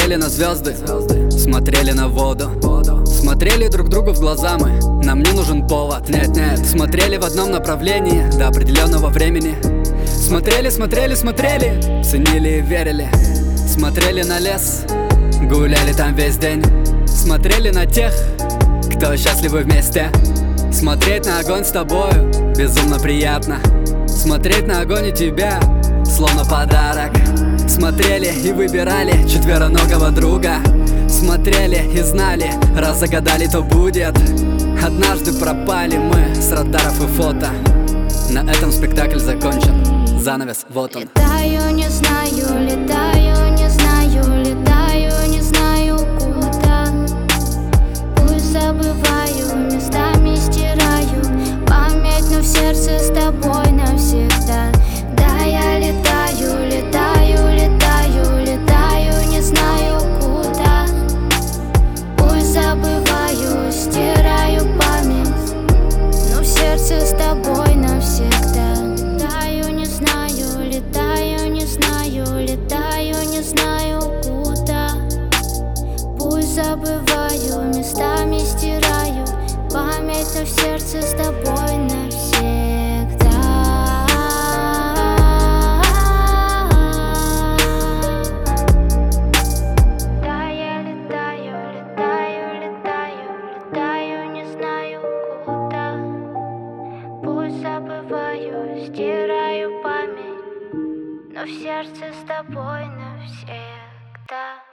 Смотрели на звезды, смотрели на воду, смотрели друг другу в глаза мы, нам не нужен повод. Нет, смотрели в одном направлении до определенного времени. Смотрели, смотрели, смотрели, ценили и верили. Смотрели на лес, гуляли там весь день. Смотрели на тех, кто счастливы вместе. Смотреть на огонь с тобою безумно приятно. Смотреть на огонь и тебя словно подарок. Смотрели и выбирали четвероногого друга. Смотрели и знали, раз загадали, то будет. Однажды пропали мы с радаров и фото. На этом спектакль закончен. Занавес, вот он. Летаю, не знаю, летаю, не знаю, летаю, не знаю куда. Пусть забываю, местами стираю память, но в сердце с тобой навсегда. Да, я летаю, летаю, летаю, летаю, не знаю куда. Пусть забываю, стираю память, но в сердце с тобой навсегда. Летаю, не знаю, летаю, не знаю, летаю, не знаю куда. Пусть забываю, местами стираю память, но в сердце с тобой навсегда. Да, я летаю, летаю, летаю, летаю, не знаю куда. Пусть забываю, стираю память, но в сердце с тобой навсегда.